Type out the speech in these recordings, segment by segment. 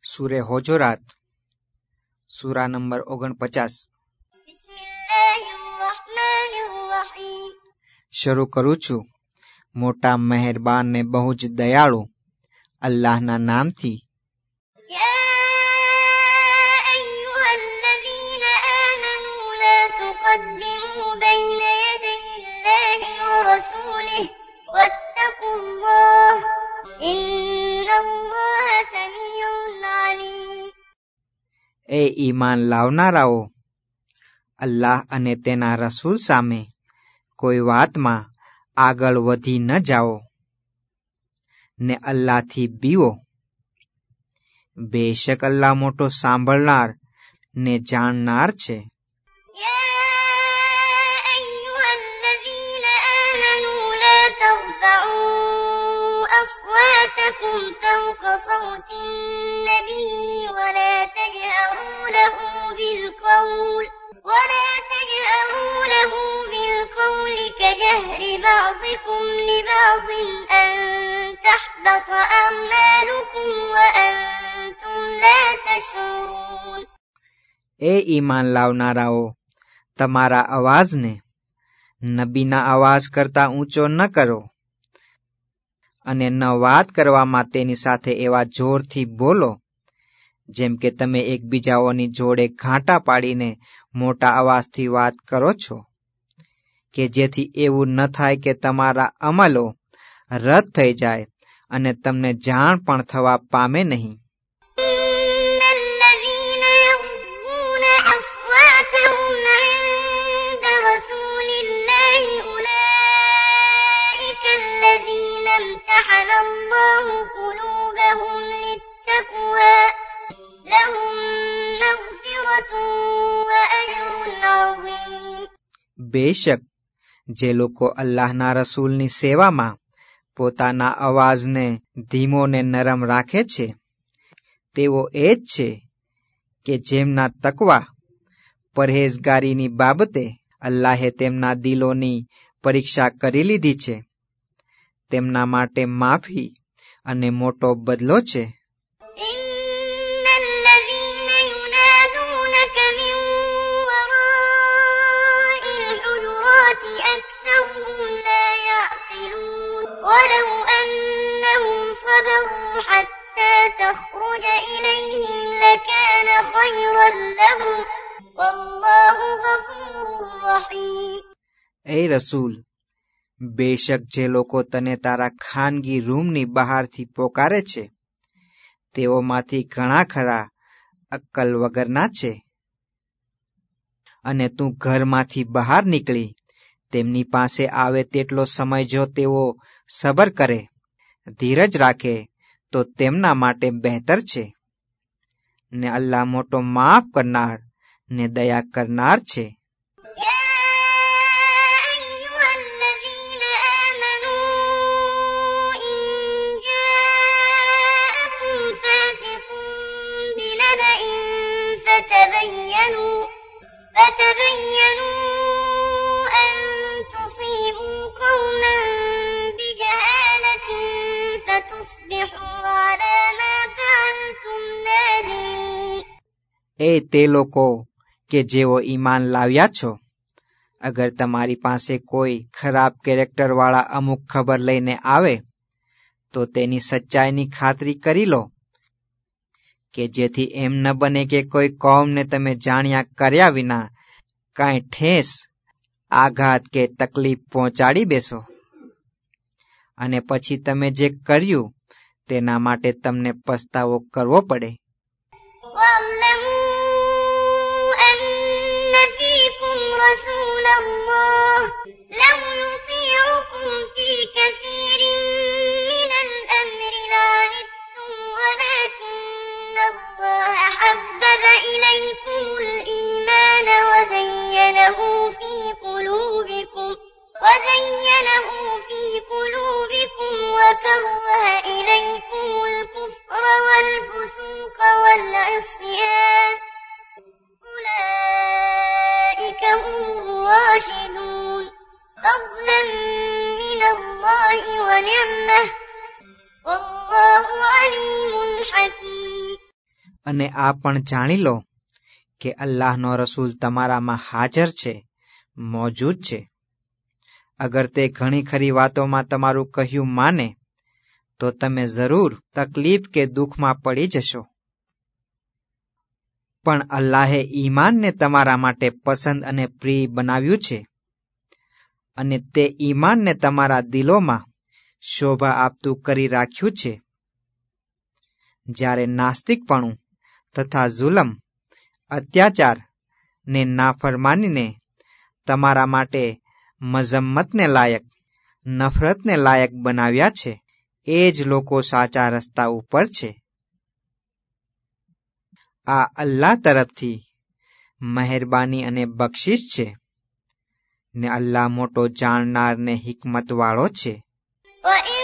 सूरे होजरात सूरा नंबर 49 શરૂ કરું છું મોટા મહેરબાન ને બહુ જ દયાળુ અલ્લાહના નામથી। એ ઈમાન લાવનારાઓ, અલ્લાહ અને તેના રસૂલ સામે કોઈ વાતમાં આગળ વધી ન જાઓ ને અલ્લાહથી બીવો। બેશક અલ્લાહ મોટો સાંભળનાર ને જાણનાર છે। ولا تجهروا له بالقول كجهر بعضكم لبعض أن تحبط أعمالكم وأنتم لا تشعرون। એ ઈમાન લાવનારાઓ, તમારા અવાજને નબીના અવાજ કરતા ઊંચો ન કરો અને ન વાત કરવામાં તેની સાથે એવા જોરથી બોલો જેમ કે તમે એકબીજાઓની જોડે ઘાંટા પાડીને મોટા અવાજથી વાત કરો છો, કે જેથી એવું ન થાય કે તમારા અમલો રદ થઈ જાય અને તમને જાણ પણ થવા પામે નહીં। બેશક જે લોકો અલ્લાહના રસૂલની સેવામાં પોતાના અવાજને ધીમો ને નરમ રાખે છે તેઓ એ જ છે કે જેમના તકવા પરહેઝગારીની બાબતે અલ્લાહે તેમના દિલોની પરીક્ષા કરી લીધી છે, તેમના માટે માફી અને મોટો બદલો છે। ولو أنهم صبروا حتى تخرج إليهم لكان خيرا لهم والله غفور رحيم। એ રસૂલ, બેશક જે લોકો તને તારા ખાનગી રૂમની બહારથી પોકારે છે તેઓમાંથી ઘણા ખરા અક્કલ વગરના છે, અને તું ઘરમાંથી બહાર નીકળી તેમની પાસે આવે તેટલો સમય જો તેઓ સબર કરે, ધીરજ રાખે તો તેમના માટે બહેતર છે, ને અલ્લાહ મોટો માફ કરનાર ને દયા કરનાર છે। એ તે લોકો કે જેઓ ઈમાન લાવ્યા છો, અગર તમારી પાસે કોઈ ખરાબ કેરેક્ટર વાળા અમુક ખબર લઈને આવે તો તેની સચ્ચાઈની ખાતરી કરી લો, કે જેથી એમ ન બને કે કોઈ કોમને તમે જાણ્યા કર્યા વિના કાંઈ ઠેસ, આઘાત કે તકલીફ પહોંચાડી બેસો અને પછી તમે જે કર્યું તેના માટે તમને પસ્તાવો કરવો પડે। رسول الله لو يطيعكم في كثير من الأمر لعنتم ولكن الله حبب إليكم الإيمان وزينه في قلوبكم وكره إليكم الكفر والفسوق والعصيان أولئك هم الراشدون فضلا من الله ونعمة والله عليم حكيم۔ અને આ પણ જાણી લો કે અલ્લાહનો રસૂલ તમારામાં હાજર છે, મોજૂદ છે. અગર તે ઘણી ખરી વાતોમાં તમારું કહ્યું માને તો તમે જરૂર તકલીફ કે દુઃખમાં પડી જશો. પણ અલ્લાહે ઈમાનને તમારા માટે પસંદ અને પ્રિય બનાવ્યું છે, અને તે ઈમાનને તમારા દિલોમાં શોભા આપતું કરી રાખ્યું છે. જ્યારે નાસ્તિકપણું તથા જુલમ, અત્યાચાર ને નાફરમાનીને તમારા માટે મઝમ્મતને લાયક, નફરતને લાયક બનાવ્યા છે, એ જ લોકો સાચા રસ્તા ઉપર છે. આ અલ્લાહ તરફથી મહેરબાની અને બક્ષિસ છે, ને અલ્લાહ મોટો જાણનાર ને હિકમત વાળો છે. وإن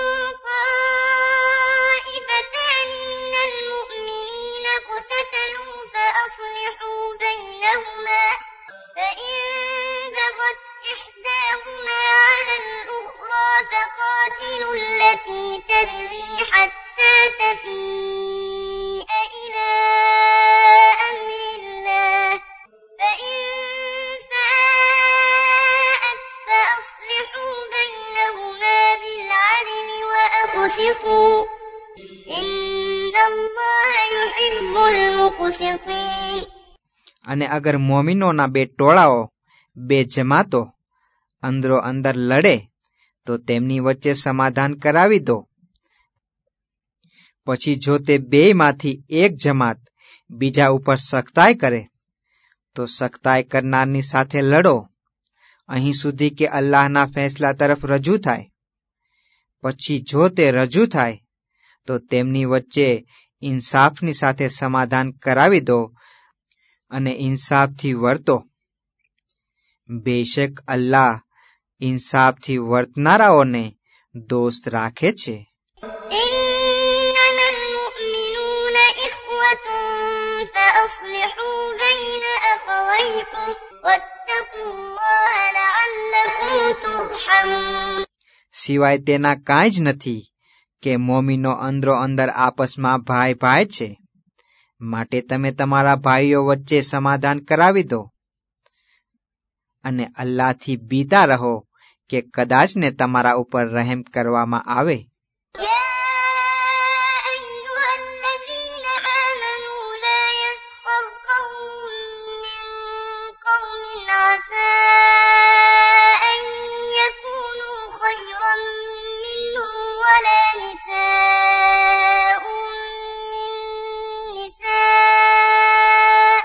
طائفتان من المؤمنين اقتتلوا فأصلحوا بينهما فإن بغت إحداهما على الأخرى فقاتلوا التي تبغي حتى تفيء إلى أمر الله فإن فاءت فأصلحوا بينهما بالعدل وأقسطوا إن الله يحب المقسطين. અને અગર મોમિનોના બે ટોળાઓ, બે જમાતો અંદરો અંદર લડે તો તેમની વચ્ચે સમાધાન કરાવી દો. પછી જો તે બેયમાંથી એક જમાત બીજા ઉપર સખ્તાઈ કરે તો સખ્તાઈ કરનારની સાથે લડો, અહીં સુધી કે અલ્લાહના ફેંસલા તરફ રજૂ થાય. પછી જો તે રજૂ થાય તો તેમની વચ્ચે ઇન્સાફની સાથે સમાધાન કરાવી દો અને ઇન્સાફથી વર્તો. બેશક અલ્લાહ ઇન્સાફથી વર્તનારાઓને દોસ્ત રાખે છે. إنما المؤمنون إخوة فأصلحوا بين أخويكم واتقوا الله لعلكم ترحمون. સિવાય તેના કાંઈ જ નથી કે મોમીનો અંદરો અંદર આપસમાં ભાઈ ભાઈ છે, માટે તમે તમારા ભાઈઓ વચ્ચે સમાધાન કરાવી દો અને અલ્લાહથી બીતા રહો કે કદાચ ને તમારા ઉપર રહેમ કરવામાં આવે. يا أيها الذين آمنوا لا يسخر قوم من قوم عسى أن يكونوا خيرا منهم ولا نساء من نساء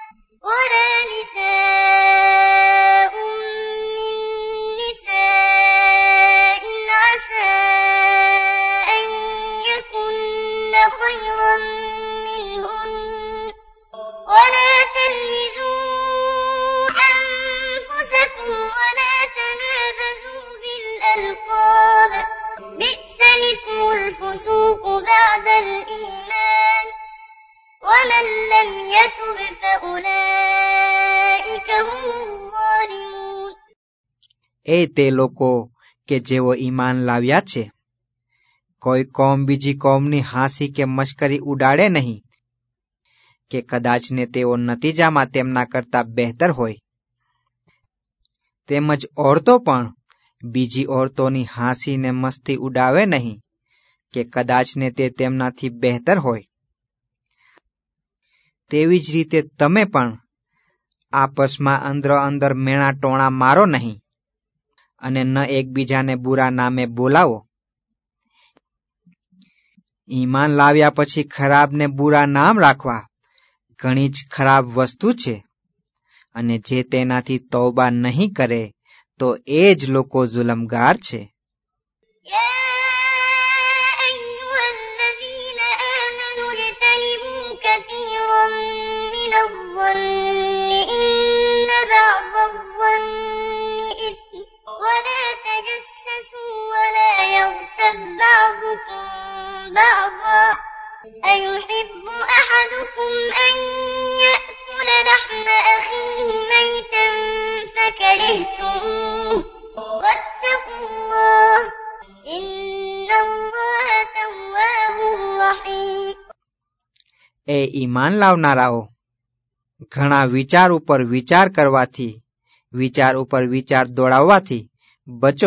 عسى أن يكن خيرا منهن ولا تلمزوا أنفسكم ولا تنابزوا بالألقاب بئس الاسم الفسوق بعد الإيمان ومن لم يتب فأولئك هم الظالمون. એ તે લોકો કે જેઓ ઈમાન લાવ્યા છે, કોઈ કોમ બીજી કોમની હાંસી કે મશ્કરી ઉડાડે નહીં કે કદાચ ને તેઓ નતીજામાં તેમના કરતા બહેતર હોય. તેમજ ઓરતો પણ બીજી ઓરતોની હાંસી ને મસ્તી ઉડાવે નહીં કે કદાચ ને તે તેમનાથી બહેતર હોય. તેવી જ રીતે તમે પણ આપસમાં અંદરો અંદર મેણા ટોણા મારો નહીં અને ન એકબીજાને બુરા નામે બોલાવો. ઈમાન લાવ્યા પછી ખરાબ ને બુરા નામ રાખવા ઘણી જ ખરાબ વસ્તુ છે, અને જે તેનાથી તૌબા નહીં કરે તો એ જ લોકો જુલમગાર છે. يا أيها الذين آمنوا اجتنبوا كثيرا من الظن إن بعض الظن إثم ولا تجسسوا ولا يغتب بعضكم بعضا أيحب أحدكم أن يأكل لحم أخيه ميتا فكرهتموه واتقوا الله إن الله تواب رحيم. એ ઈમાન લાવનારાઓ, ઘણા વિચાર ઉપર વિચાર કરવાથી, વિચાર ઉપર વિચાર દોડાવવાથી બચો.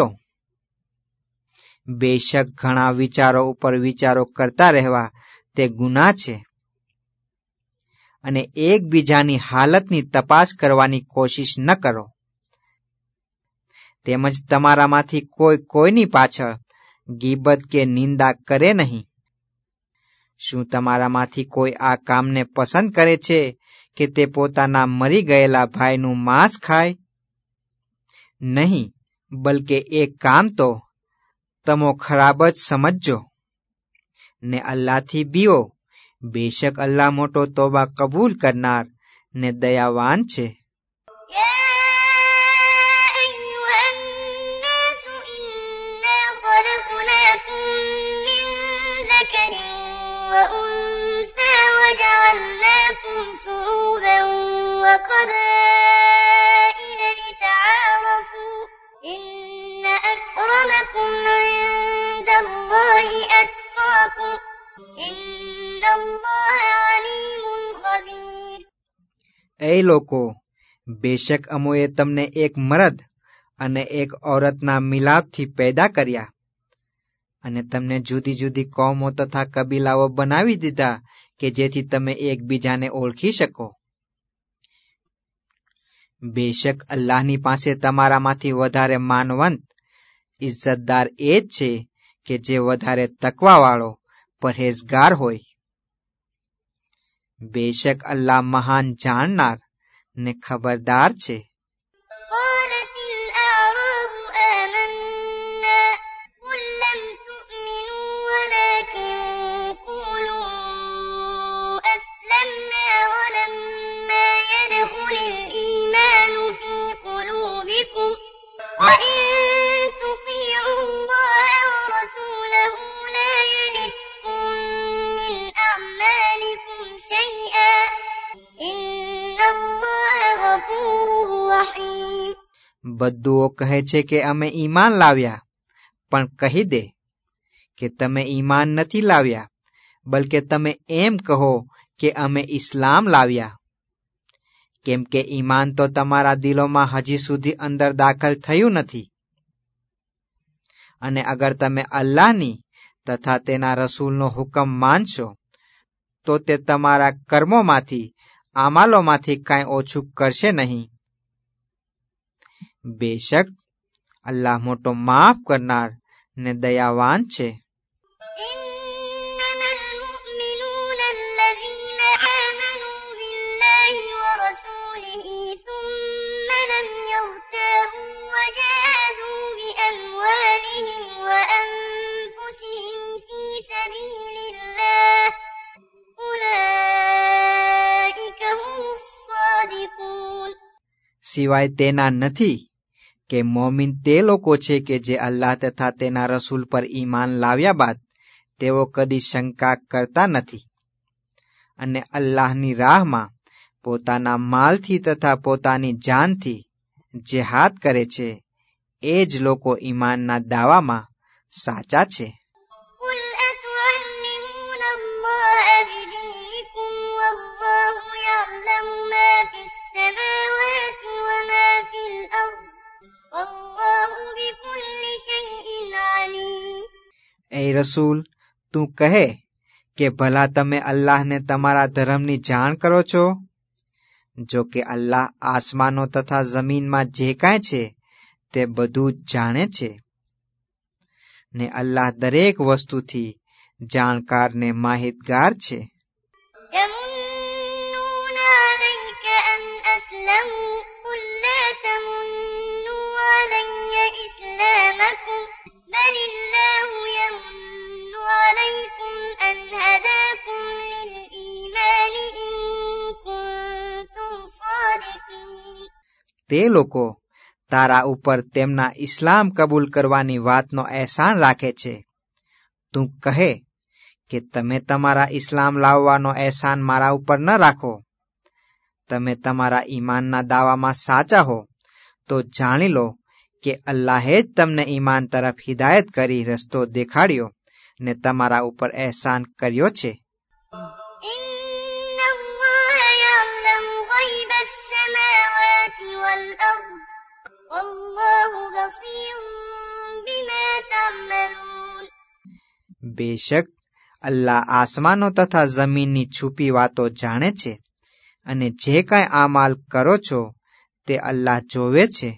બેશક ઘણા વિચારો ઉપર વિચારો કરતા રહેવા તે ગુનાહ છે. અને એકબીજાની હાલતની તપાસ કરવાની કોશિશ ન કરો. તેમજ તમારામાંથી કોઈ કોઈની પાછળ ગીબત કે નિંદા કરે નહીં. શું તમારામાંથી કોઈ આ કામને પસંદ કરે છે કે તે પોતાના મરી ગયેલા ભાઈનું માંસ ખાય? નહીં, બલકે એ કામ તો તમો ખરાબ જ સમજજો ને અલ્લાહથી બીવો. બેશક અલ્લાહ મોટો તોબા કબૂલ કરનાર ને દયાવાન છે. وجعلناكم شعوبا وقبائل لتعارفوا إن أكرمكم عند الله أتقاكم إن الله عليم خبير. એ લોકો, બેશક અમોએ તમને એક મરદ અને એક ઔરતના મિલાપથી પેદા કર્યા અને તમને જુદી જુદી કોમો તથા કબીલાઓ બનાવી દીધા કે જેથી તમે એકબીજાને ઓળખી શકો. બેશક અલ્લાહની પાસે તમારામાંથી વધારે માનવંત, ઇજ્જતદાર એ જ છે કે જે વધારે તકવાવાળો, પરહેઝગાર હોય. બેશક અલ્લાહ મહાન જાણનાર ને ખબરદાર છે. બધુઓ કહે છે કે અમે ઈમાન લાવ્યા, પણ કહી દે કે તમે ઈમાન નથી લાવ્યા, બલકે તમે એમ કહો કે અમે ઇસ્લામ લાવ્યા. કેમ કે ઈમાન તો તમારા દિલોમાં હજી સુધી અંદર દાખલ થયું નથી. અને અગર તમે અલ્લાહની તથા તેના રસૂલનો હુકમ માનશો તો તે તમારા કર્મોમાંથી, આમાલોમાંથી કાંઈ ઓછું કરશે નહીં. બેશક અલ્લાહ મોટો માફ કરનાર ને દયાવાન છે. સિવાય તેના નથી કે મોમિન તે લોકો છે કે જે અલ્લાહ તથા તેના રસૂલ પર ઈમાન લાવ્યા બાદ તેઓ કદી શંકા કરતા નથી અને અલ્લાહની રાહમાં પોતાના માલથી તથા પોતાની જાનથી જેહાદ કરે છે. એ જ લોકો ઈમાનના દાવામાં સાચા છે. એ રસૂલ, તું કહે કે ભલા તમે અલ્લાહને તમારા ધર્મની જાણ કરો છો? જો કે અલ્લાહ આસમાનો તથા જમીનમાં જે કાંઈ છે તે બધું જ જાણે છે ને અલ્લાહ દરેક વસ્તુથી જાણકાર ને માહિતગાર છે. તે લોકો તારા ઉપર તેમના ઇસ્લામ કબૂલ કરવાની વાતનો અહેસાન રાખે છે. તું કહે કે તમે તમારા ઇસ્લામ લાવવાનો અહેસાન મારા ઉપર ન રાખો. તમે તમારા ઈમાનના દાવામાં સાચા હો તો જાણી લો કે અલ્લાહે જ તમને ઈમાન તરફ હિદાયત કરી રસ્તો દેખાડ્યો ને તમારા ઉપર અહેસાન કર્યો છે. والله بصير بما تعملون. બેશક અલ્લાહ આસમાનો તથા જમીનની છુપી વાતો જાણે છે અને જે કાંઈ આમાલ કરો છો તે અલ્લાહ જોવે છે.